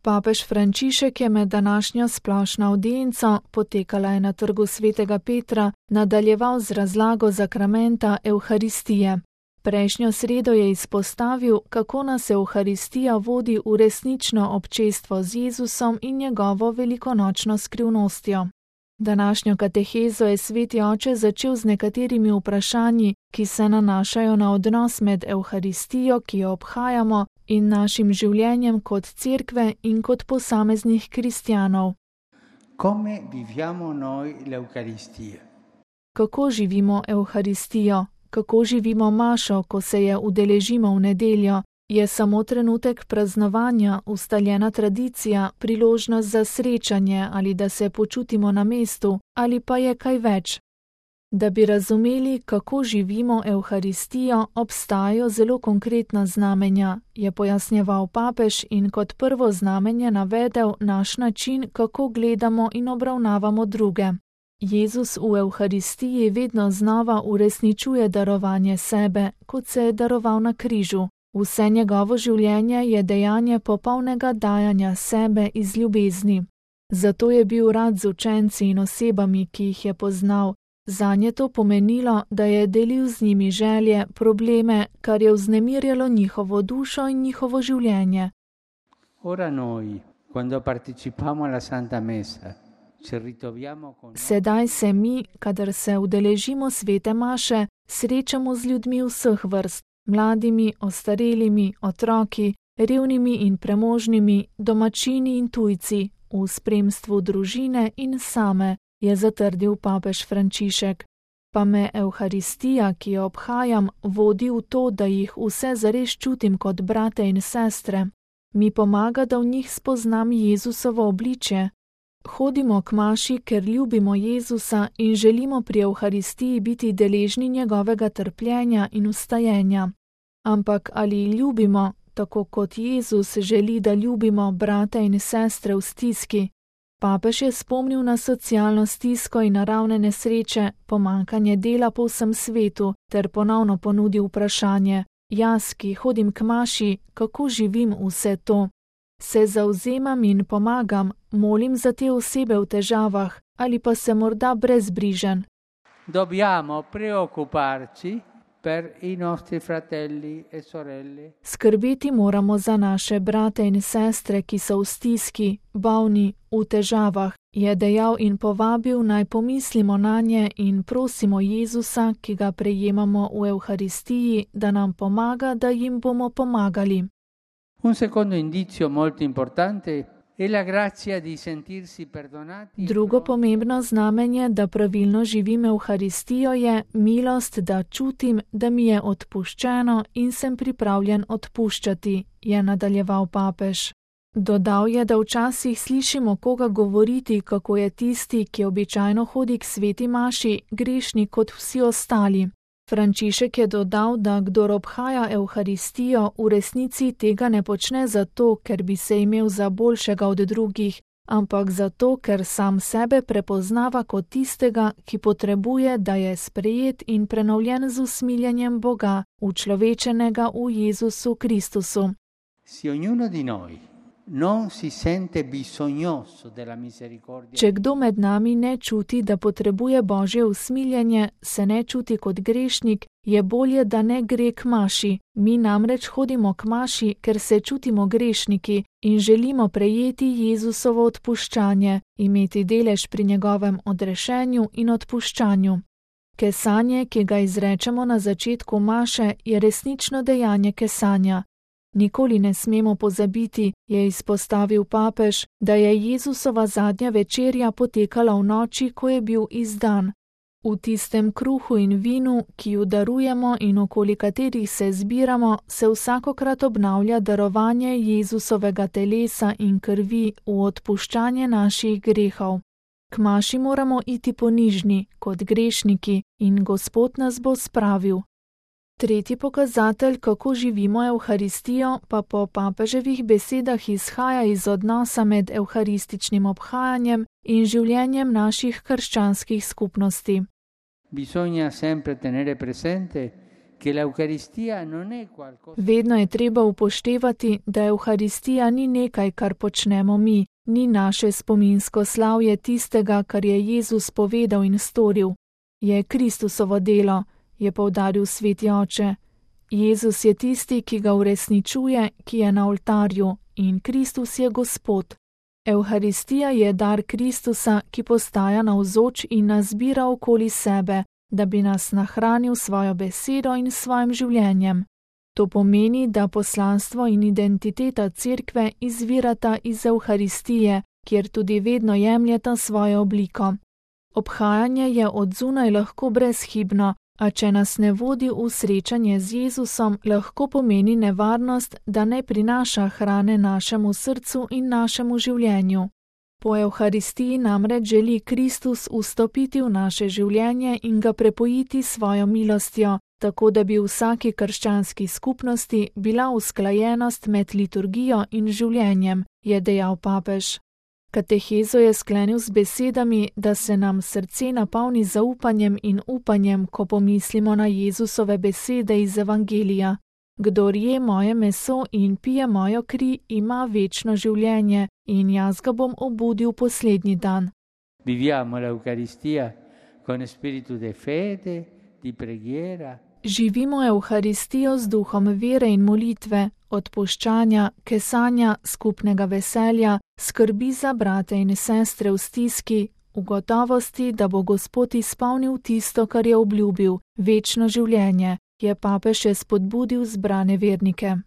Papež Frančišek je med današnjo splošno avdienco, potekala je na trgu svetega Petra, nadaljeval z razlago zakramenta Evharistije. Prejšnjo sredo je izpostavil, kako nas Evharistija vodi v resnično občestvo z Jezusom in njegovo velikonočno skrivnostjo. Današnjo katehezo je sveti oče začel z nekaterimi vprašanji, ki se nanašajo na odnos med Evharistijo, ki jo obhajamo, in našim življenjem kot cerkve in kot posameznih kristjanov. Come viviamo noi l'Eucaristia? Kako živimo Evharistijo? Kako živimo mašo, ko se je udeležimo v nedeljo? Je samo trenutek praznovanja, ustaljena tradicija, priložnost za srečanje ali da se počutimo na mestu, ali pa je kaj več? Da bi razumeli, kako živimo Evharistijo, obstajajo zelo konkretna znamenja, je pojasnjeval papež in kot prvo znamenje navedel naš način, kako gledamo in obravnavamo druge. Jezus v Evharistiji vedno znova uresničuje darovanje sebe, kot se je daroval na križu. Vse njegovo življenje je dejanje popolnega dajanja sebe iz ljubezni. Zato je bil rad z učenci in osebami, ki jih je poznal. Zanje to pomenilo, da je delil z njimi želje, probleme, kar je vznemirjalo njihovo dušo in njihovo življenje. Ora noi, quando partecipiamo alla Santa Messa, ci ritroviamo con... Sedaj se mi, kadar se udeležimo svete maše, srečamo z ljudmi vseh vrst, mladimi, ostarelimi, otroki, revnimi in premožnimi, domačini in tujci, v spremstvu družine in same, je zatrdil papež Frančišek. Pa me Evharistija, ki jo obhajam, vodi v to, da jih vse zares čutim kot brate in sestre. Mi pomaga, da v njih spoznam Jezusovo obličje. Hodimo k maši, ker ljubimo Jezusa in želimo pri Evharistiji biti deležni njegovega trpljenja in vstajenja. Ampak ali ljubimo, tako kot Jezus želi, da ljubimo brate in sestre v stiski? Papež je spomnil na socialno stisko in naravne nesreče, pomanjkanje dela po vsem svetu, ter ponovno ponudil vprašanje: jaz, ki hodim k maši, kako živim vse to? Se zavzemam in pomagam, molim za te osebe v težavah, ali pa se morda brezbrižen? Dobbiamo preoccuparci per i nostri fratelli e sorelle. Skrbeti moramo za naše brate in sestre, ki so v stiski, bolni, v težavah, je dejal in povabil, naj pomislimo nanje in prosimo Jezusa, ki ga prejemamo v Evharistiji, da nam pomaga, da jim bomo pomagali. Un secondo indizio molto importante è la grazia di sentirsi perdonati. Drugo pomembno znamenje, da pravilno živim Evharistijo, je milost, da čutim, da mi je odpuščeno in sem pripravljen odpuščati, je nadaljeval papež. Dodal je, da včasih slišimo koga govoriti, kako je tisti, ki običajno hodi k sveti maši, grešnik kot vsi ostali. Frančišek je dodal, da kdor obhaja Evharistijo, v resnici tega ne počne zato, ker bi se imel za boljšega od drugih, ampak zato, ker sam sebe prepoznava kot tistega, ki potrebuje, da je sprejet in prenovljen z usmiljenjem Boga, učlovečenega v Jezusu Kristusu. Si ognuno di noi non si sente bisognoso della misericordia. Če kdo med nami ne čuti, da potrebuje Božje usmiljenje, se ne čuti kot grešnik, je bolje, da ne gre k maši. Mi namreč hodimo k maši, ker se čutimo grešniki in želimo prejeti Jezusovo odpuščanje, imeti delež pri njegovem odrešenju in odpuščanju. Kesanje, ki ga izrečemo na začetku maše, je resnično dejanje kesanja. Nikoli ne smemo pozabiti, je izpostavil papež, da je Jezusova zadnja večerja potekala v noči, ko je bil izdan. V tistem kruhu in vinu, ki ju darujemo in okoli katerih se zbiramo, se vsakokrat obnavlja darovanje Jezusovega telesa in krvi v odpuščanje naših grehov. K maši moramo iti ponižni, kot grešniki, in Gospod nas bo spravil. Tretji pokazatelj, kako živimo Evharistijo, pa po papeževih besedah izhaja iz odnosa med evharističnim obhajanjem in življenjem naših krščanskih skupnosti. Bisogna sempre tenere presente che l'Eucaristia non è qualcosa. Vedno je treba upoštevati, da Evharistija ni nekaj, kar počnemo mi, ni naše spominsko slavje tistega, kar je Jezus povedal in storil. Je Kristusovo delo, je poudaril Sveti Oče. Jezus je tisti, ki ga uresničuje, ki je na oltarju, in Kristus je Gospod. Evharistija je dar Kristusa, ki postaja navzoč in nas zbira okoli sebe, da bi nas nahranil svojo besedo in svojim življenjem. To pomeni, da poslanstvo in identiteta Cerkve izvirata iz Evharistije, kjer tudi vedno jemljeta svojo obliko. Obhajanje je od zunaj lahko brezhibno, a če nas ne vodi v srečanje z Jezusom, lahko pomeni nevarnost, da ne prinaša hrane našemu srcu in našemu življenju. Po Evharistiji namreč želi Kristus vstopiti v naše življenje in ga prepojiti svojo milostjo, tako da bi v vsaki krščanski skupnosti bila usklajenost med liturgijo in življenjem, je dejal papež. Katehezo je sklenil z besedami, da se nam srce napolni zaupanjem in upanjem, ko pomislimo na Jezusove besede iz Evangelija. Kdor je moje meso in pije mojo kri, ima večno življenje in jaz ga bom obudil poslednji dan. Viviamo l'Eucaristia con spirito di fede, di preghiera. Živimo Evharistijo z duhom vere in molitve, odpuščanja, kesanja, skupnega veselja, skrbi za brate in sestre v stiski, v gotovosti, da bo Gospod izpolnil tisto, kar je obljubil, večno življenje, je papež še spodbudil zbrane vernike.